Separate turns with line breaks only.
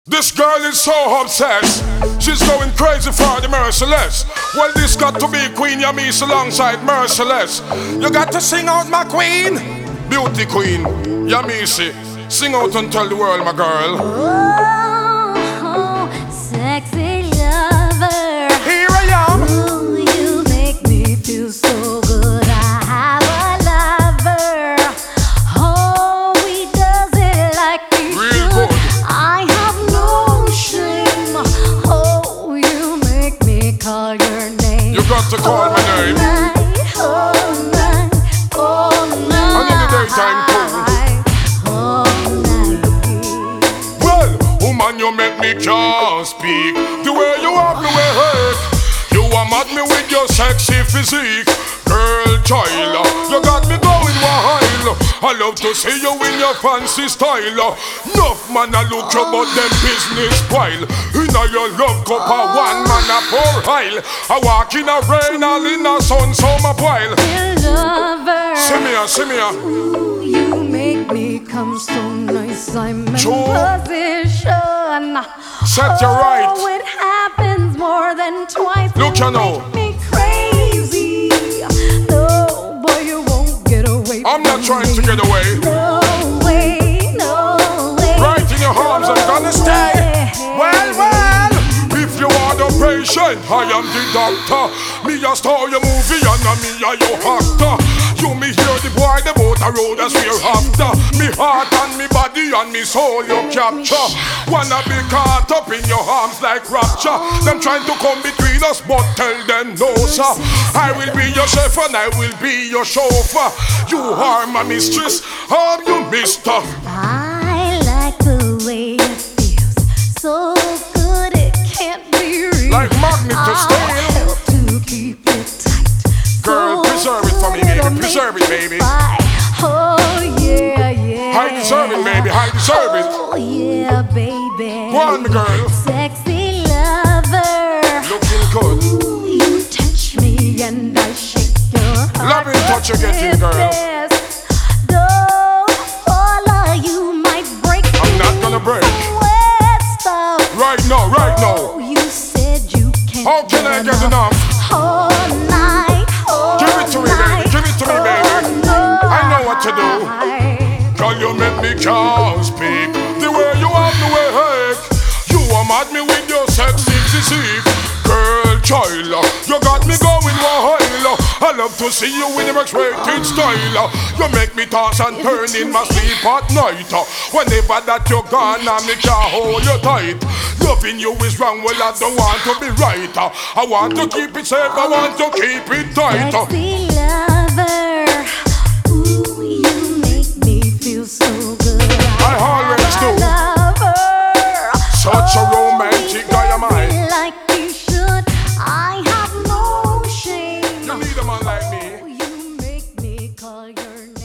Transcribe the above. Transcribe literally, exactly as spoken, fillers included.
This girl is so obsessed. She's going crazy for the Merciless. Well, this got to be Queen Yamiche alongside Merciless. You got to sing out, my queen. Beauty queen, Yamiche. Sing out and tell the world, my girl.
Oh, sexy lover.
Here I am.
Ooh, you make me feel so good. I have a lover. Oh, he does it like he
Real
should.
good.
I have no shame. Oh, you make me call your name.
You got to call my name.
All night, all night, all night.
And in the daytime too. Well, woman, you make me can't speak. The way you have me way hurt. You are mad me with your sexy physique. Girl, child, you got me going wild. I love to see you in your fancy style. Enough man I look you but them business spoil. Inna your love cup a one man a pour aisle. I walk in a rain all in a sun so my while.
Lover.
See me a, see me a.
Ooh, you make me come so nice. I'm in
True.
position.
Set you right.
Oh, it happens more than twice.
Look, you know.
Make me crazy. No, boy, you won't get away.
I'm not
from
trying
me.
to get away.
No way, no way.
Right in your arms, I'm gonna stay. Well, well, if you are the patient, I am the doctor. Me a star your movie and a me a your actor. You me hear the boy, the boat a road as we're after. Me heart and me body and me soul you capture. Wanna be caught up in your arms like rapture. Them trying to come between us, but tell them no, sir. I will be your chef and I will be your chauffeur. You are my mistress, I'm your mister.
I like the way it feels. So good it can't be real.
Like magnet to steel.
I'll help to keep it tight.
Girl,
So
preserve it for me,
good
baby.
it'll
Preserve
make
it, baby.
me fly. Oh yeah, yeah.
I deserve it, baby. I deserve it.
Oh yeah, baby.
Go on, girl.
Sexy lover.
Looking good.
Ooh, you touch me and I shake your heart.
Loving touch you getting, girl.
Yes. Don't follow, you might break.
I'm not gonna break.
Wet stuff.
Right now, right now.
Oh, you said you can't.
How can I get enough?
All night, all
Give it to me, baby.
night,
Give it to me, baby.
all
I know what to do.
night.
Girl, you make me can't speak. The way you have me way heck. You are mad me with your sexy physique. Girl, child, you got me going wild. I love to see you in your X-rated style. You make me toss and turn in my sleep at night. Whenever that you're gone, I me can't hold you tight. Loving you is wrong, well I don't want to be right. I want to keep it safe, I want to keep it tight.
Sexy lover. Ooh, you make me feel so good.
I always do.
Lover.
Such a romantic guy am I.
Like you should. I have no shame.
You need a man like me.
Oh, you make me call your name.